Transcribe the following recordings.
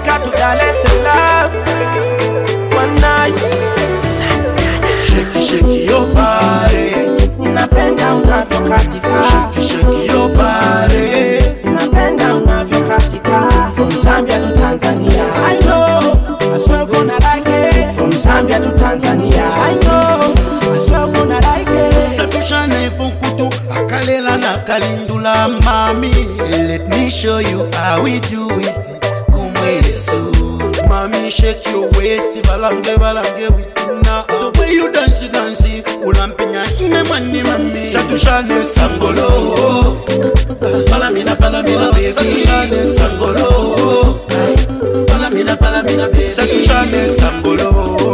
Africa to Dar es Salaam. One night. Shake your body. Napenda unavyokatika. Shake your body. Napenda unavyokatika. From Zambia to Tanzania, I know I sure gonna like it. From Zambia to Tanzania, I know I sure gonna like it. Satushane funkutu akalela na kalindula mami. Let me show you how we do it. Kumwesu mami, shake your waist, balange with na. The way you dance, ulampinya ine mami. Satushane sangolo, palamina baby. Satushane sangolo, palamina baby. Satushane sangolo,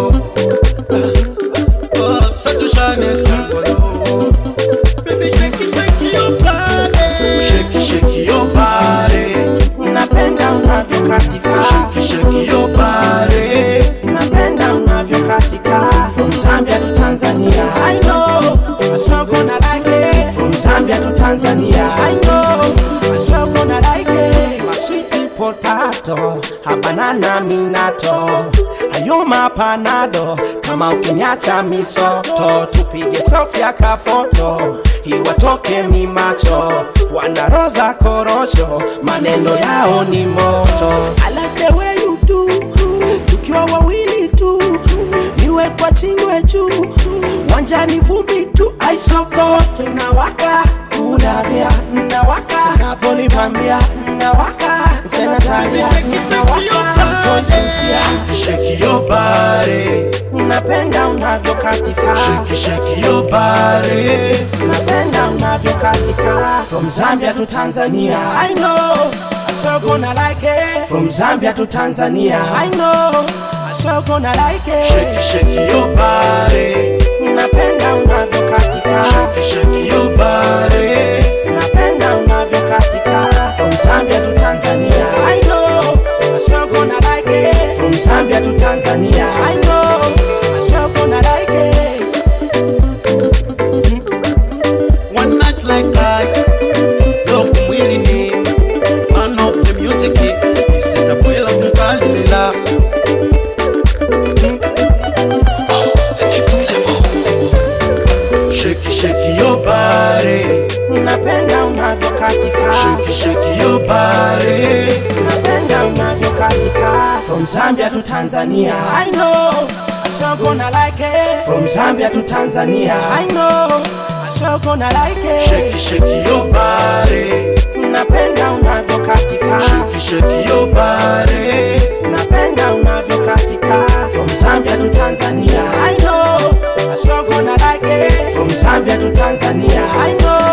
Satushane sangolo. Baby, shake your body. Shake your body. Napenda unavyokatika. Shake your body. Napenda unavyokatika. From Zambia to Tanzania, I know I sure gonna like it. From Zambia to Tanzania, I know I sure gonna like it. My sweet potato, habanana minato, ayoma panado, kama ukinyacha misoto, tupige Sofia kafoto, hiwatoke mi macho, wanaroza korosho, maneno yao ni moto. I like the way you do, tukiwa wawili tu, niwe kwa chingwe juu, wanjani vumbi tu, aisoko, tunawaka, unabia, nawaka, napolipambia, nawaka, tena tabia, nawaka, samtoi sinsia. Shake your body. Napenda unavyokatika. Shake your body. Napenda unavyokatika. From Zambia to Tanzania, I know I sure gonna like it. From Zambia to Tanzania, I know I sure gonna like it. Shake your body. Napenda unavyokatika. Shake your body. Napenda unavyokatika. From Zambia to Tanzania, I know I sure gonna like it. From Zambia to Tanzania, I know I sure gonna like it. One nice like us. Look mwili ni man of the music. Isita kwela kumkalila. Shake your body. Napenda unavyokatika. Shake your body. Napenda unavyokatika. From Zambia to Tanzania, I know I sure gonna like it. From Zambia to Tanzania, I know I sure gonna like it. Shake your body. Napenda unavyokatika. Shake your body. Napenda unavyokatika. From Zambia to Tanzania, I know I sure gonna like it. From Zambia to Tanzania, I know